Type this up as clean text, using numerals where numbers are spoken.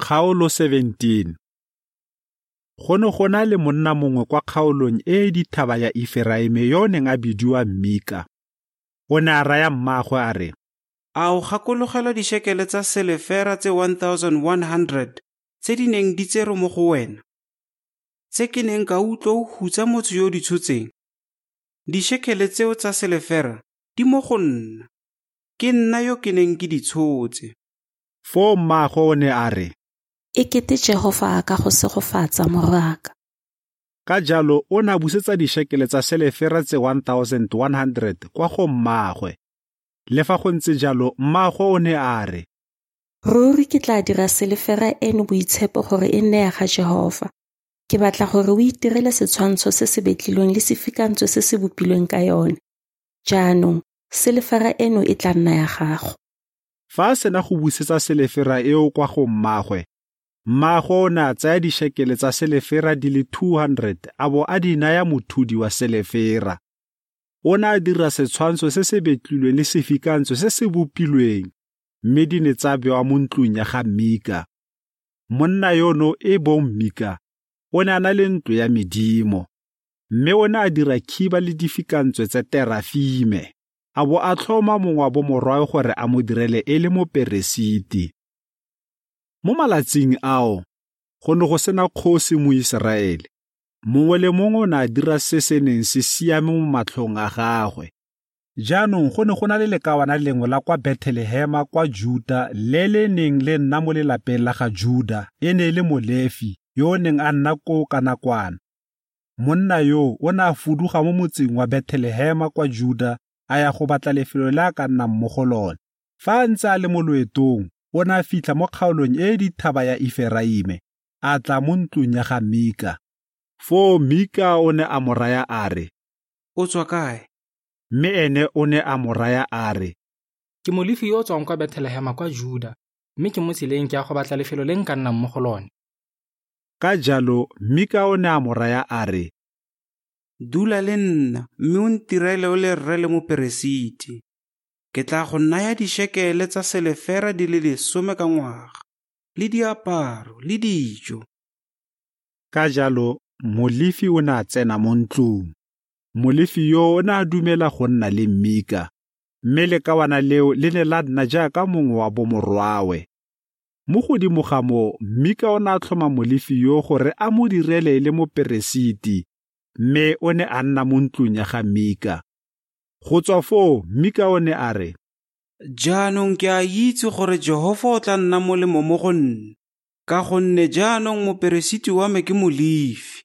Kgaolo 17. Go ne go na le monna mongwe kwa kgaolong e dithaba ya Eferaime yo neng a bidiwa Mika. O ne a raya mmaagwe a re, A o gakologelwa dišekele tsa selefera tse 1100 tse di neng di tserwe mo go wena, tse ke neng ka utlwa o hutsa motho yo di tshotseng? Dišekele tseo tsa selefera di mo go nna, ke nna yo ke neng ke di tshotse. Foo mmaagwe o ne a re, Ekete Jehova ka go segofatsa morwaka. ka jalo o ne a busetsa dišekele tsa selefera tse 1100 kwa go mmaagwe. Le fa go ntse jalo mmaagwe o ne a re, Ruri ke tla dira selefera eno boitshepo gore e nne ya ga Jehova. Ke batla gore o itirele setshwantsho se se betlilweng le sefikantsho se se bopilweng ka yone. Jaanong, selefera eno e tla nna ya gago. Fa a sena go busetsa selefera eo kwa go mmaagwe, mmaagwe o ne a tsaya dišekele tsa selefera di le 200 a bo a di naya mothudi wa selefera. O ne a dira setshwantsho se se betlilweng le sefikantsho se se bopilweng, mme di ne tsa bewa mo ntlong ya ga Mika. Monna yono e bong Mika, o ne a na le ntlo ya medimo, mme o ne a dira khiba le difikantswe tse terafime. A bo a tlhoma mongwe wa bomorwae gore a mo direle e le Moperesiti. Mo malatsing ao, go ne go sena kgosi mo Iseraele. Mongwe le mongwe o ne a dira se se neng se siame mo matlhong a gagwe. Jaanong go ne go na le lekawana lengwe la kwa Bethlehema kwa Juda le le neng le nna mo lelapeng la ga Juda, e ne le Molefi yo o neng a nna koo ka nakwana. Monna yo o ne a fuduga mo motseng wa Bethlehema kwa Juda a ya go batla lefelo le a ka nnang mo go lone. Fa a ntse a le mo loetong, o ne a fitlha mo kgaolong e dithaba ya Eferaime, a tla mo ntlong ya ga Mika. Foo Mika o ne a mo raya a re, O tswa kae? mme ene o ne a mo raya a re, Ke Molefi yo o tswang kwa Bethlehema kwa Juda, mme ke mo tseleng ke ya go batla lefelo le nka nnang mo go lone. Ka jalo Mika o ne a mo raya a re, Dula le nna mme o ntirele o le rre le Moperesiti. Ke tla go naya dišekele tsa selefera di le 10 ka ngwaga, le diaparo le dijo. Ka jalo Molefi o ne a tsena mo ntlong. Molefi yo o ne a dumela go nna le Mika, mme lekawana leo le ne la nna jaaka mongwe wa bomorwawe. Mo godimo ga moo, Mika o ne a tlhoma Molefi yo gore a mo direle le Moperesiti, mme o ne a nna mo ntlong ya ga Mika. Go tswa foo, Mika o ne a re, Jaanong ke a itse gore Jehova o tla nna molemo mo go nna, ka gonne jaanong Moperesiti wa me ke Molefi.